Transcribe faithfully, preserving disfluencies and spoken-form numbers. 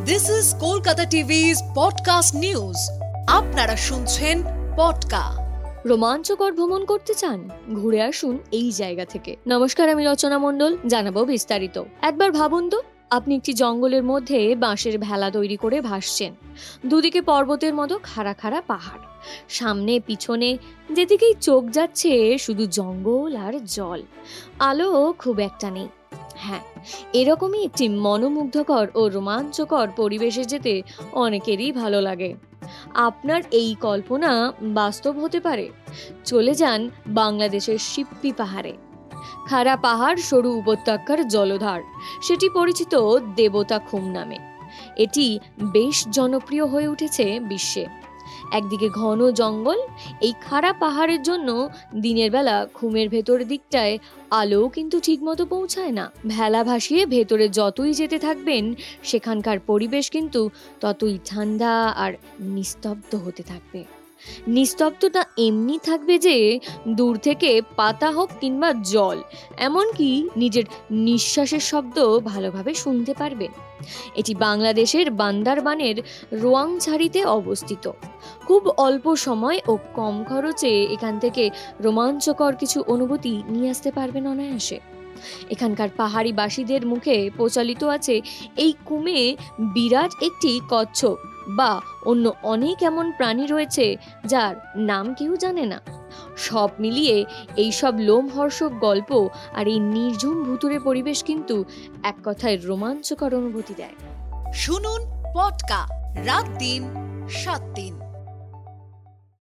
This is Kolkata TV's podcast news. আপনারা শুনছেন পডকা। রোমাঞ্চকর ভ্রমণ করতে চান? ঘুরে আসুন এই জায়গা থেকে। নমস্কার, আমি রচনা মণ্ডল, জানাবো বিস্তারিত। একবার ভাবুন তো, আপনি একটি জঙ্গলের মধ্যে বাঁশের ভেলা তৈরি করে ভাসছেন। দুদিকে পর্বতের মতো খাড়া খাড়া পাহাড়, সামনে পিছনে যেদিকেই চোখ যাচ্ছে শুধু জঙ্গল আর জল। আলো খুব একটা নেই। হ্যাঁ, এরকমই একটি মনোমুগ্ধকর ও রোমাঞ্চকর পরিবেশে যেতে অনেকেরই ভালো লাগে। আপনার এই কল্পনা বাস্তব হতে পারে। চলে যান বাংলাদেশের সিপ্পি পাহাড়ে। খাড়া পাহাড়, সরু উপত্যকার জলধার, সেটি পরিচিত দেবতা খুম নামে। এটি বেশ জনপ্রিয় হয়ে উঠেছে বিশ্বে। একদিকে ঘন জঙ্গল, এই খাড়া পাহাড়ের জন্য দিনের বেলা খুমের ভেতর দিকটায় আলো কিন্তু ঠিকমতো পৌঁছায় না। ভেলা ভাসিয়ে ভেতরে যতই যেতে থাকবেন, সেখানকার পরিবেশ কিন্তু ততই ঠান্ডা আর নিস্তব্ধ হতে থাকবে। নিস্তব্ধতা এমনি থাকবে যে দূর থেকে পাতা হোক কিংবা জল, এমনকি নিজের নিঃশ্বাসের শব্দ ভালোভাবে শুনতে পারবে। এটি বাংলাদেশের বান্দারবানের রোয়াংছড়িতে অবস্থিত। খুব অল্প সময় ও কম খরচে এখান থেকে রোমাঞ্চকর কিছু অনুভূতি নিয়ে আসতে পারবেন অনায়াসে। এখানকার পাহাড়ি বাসীদের মুখে প্রচলিত আছে এই কুমে বিরাট একটি কচ্ছপ বা অন্য অনেক এমন প্রাণী রয়েছে যার নাম কেউ জানে না। সব মিলিয়ে এই সব লোমহর্ষক গল্প আর এই নির্ঝুম ভুতুরে পরিবেশ কিন্তু এক কথায় রোমাঞ্চকর অনুভূতি দেয়। শুনুন পডকা, রাত দিন সাত দিন।